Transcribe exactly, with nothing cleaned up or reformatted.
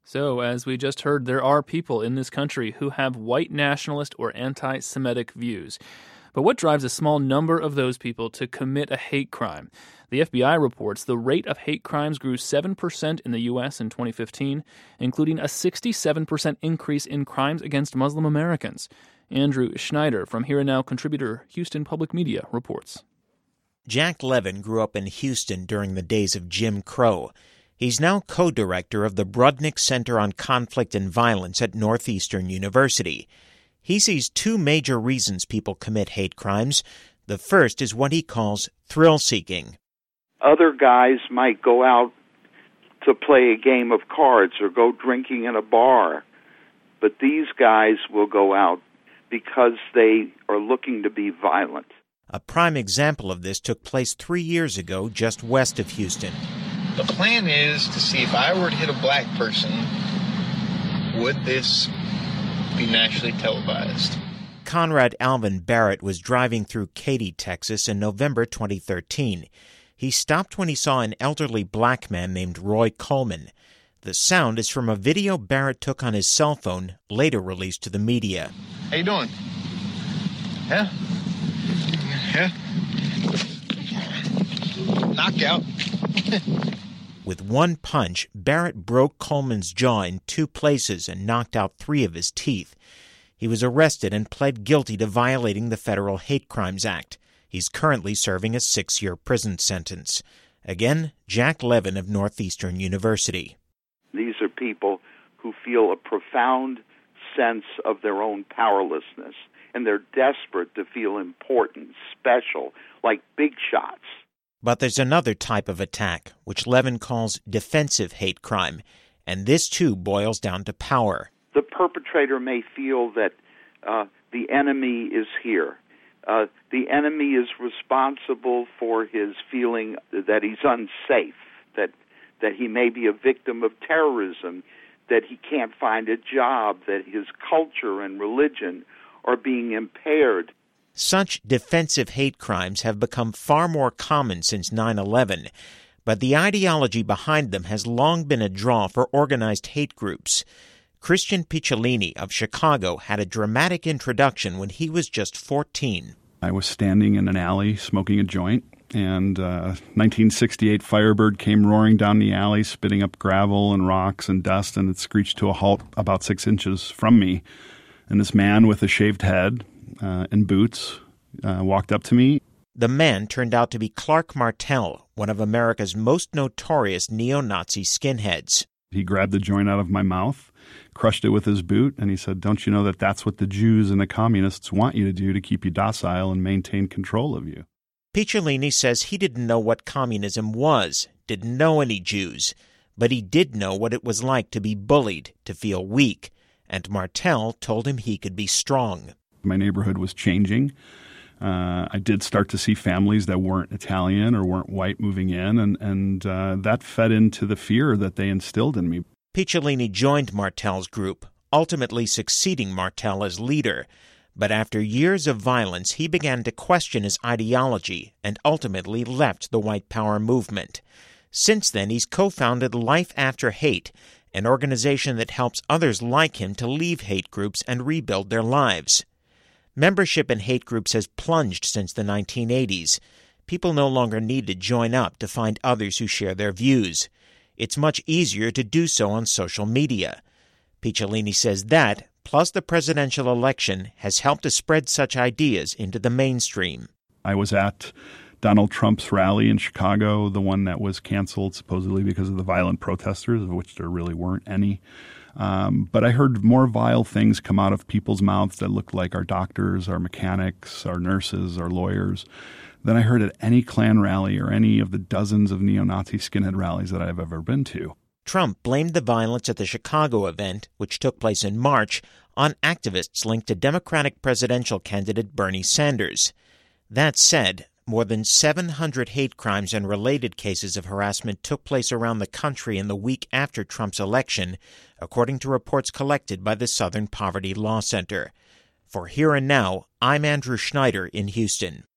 So, as we just heard, there are people in this country who have white nationalist or anti-Semitic views. But what drives a small number of those people to commit a hate crime? The F B I reports the rate of hate crimes grew seven percent in the U S in twenty fifteen, including a sixty-seven percent increase in crimes against Muslim Americans. Andrew Schneider from Here and Now contributor, Houston Public Media, reports. Jack Levin grew up in Houston during the days of Jim Crow. He's now co-director of the Brudnick Center on Conflict and Violence at Northeastern University. He sees two major reasons people commit hate crimes. The first is what he calls thrill-seeking. Other guys might go out to play a game of cards or go drinking in a bar, but these guys will go out because they are looking to be violent. A prime example of this took place three years ago just west of Houston. The plan is to see if I were to hit a black person, would this be nationally televised? Conrad Alvin Barrett was driving through Katy, Texas in November twenty thirteen. He stopped when he saw an elderly black man named Roy Coleman. The sound is from a video Barrett took on his cell phone, later released to the media. How you doing? Yeah? Yeah? Knockout. With one punch, Barrett broke Coleman's jaw in two places and knocked out three of his teeth. He was arrested and pled guilty to violating the Federal Hate Crimes Act. He's currently serving a six-year prison sentence. Again, Jack Levin of Northeastern University. These are people who feel a profound sense of their own powerlessness, and they're desperate to feel important, special, like big shots. But there's another type of attack, which Levin calls defensive hate crime, and this too boils down to power. The perpetrator may feel that uh, the enemy is here. Uh, the enemy is responsible for his feeling that he's unsafe, that that he may be a victim of terrorism, that he can't find a job, that his culture and religion are being impaired. Such defensive hate crimes have become far more common since nine eleven, but the ideology behind them has long been a draw for organized hate groups. Christian Picciolini of Chicago had a dramatic introduction when he was just fourteen. I was standing in an alley smoking a joint, and uh, nineteen sixty-eight Firebird came roaring down the alley, spitting up gravel and rocks and dust, and it screeched to a halt about six inches from me. And this man with a shaved head uh, and boots uh, walked up to me. The man turned out to be Clark Martel, one of America's most notorious neo-Nazi skinheads. He grabbed the joint out of my mouth, crushed it with his boot, and he said, "Don't you know that that's what the Jews and the communists want you to do to keep you docile and maintain control of you?" Picciolini says he didn't know what communism was, didn't know any Jews, but he did know what it was like to be bullied, to feel weak, and Martel told him he could be strong. My neighborhood was changing. Uh, I did start to see families that weren't Italian or weren't white moving in, and, and uh, that fed into the fear that they instilled in me. Picciolini joined Martel's group, ultimately succeeding Martel as leader. But after years of violence, he began to question his ideology and ultimately left the white power movement. Since then, he's co-founded Life After Hate, an organization that helps others like him to leave hate groups and rebuild their lives. Membership in hate groups has plunged since the nineteen eighties. People no longer need to join up to find others who share their views. It's much easier to do so on social media. Picciolini says that, plus the presidential election, has helped to spread such ideas into the mainstream. I was at Donald Trump's rally in Chicago, the one that was canceled supposedly because of the violent protesters, of which there really weren't any. Um, but I heard more vile things come out of people's mouths that looked like our doctors, our mechanics, our nurses, our lawyers, than I heard at any Klan rally or any of the dozens of neo-Nazi skinhead rallies that I've ever been to. Trump blamed the violence at the Chicago event, which took place in March, on activists linked to Democratic presidential candidate Bernie Sanders. That said, more than seven hundred hate crimes and related cases of harassment took place around the country in the week after Trump's election, according to reports collected by the Southern Poverty Law Center. For Here and Now, I'm Andrew Schneider in Houston.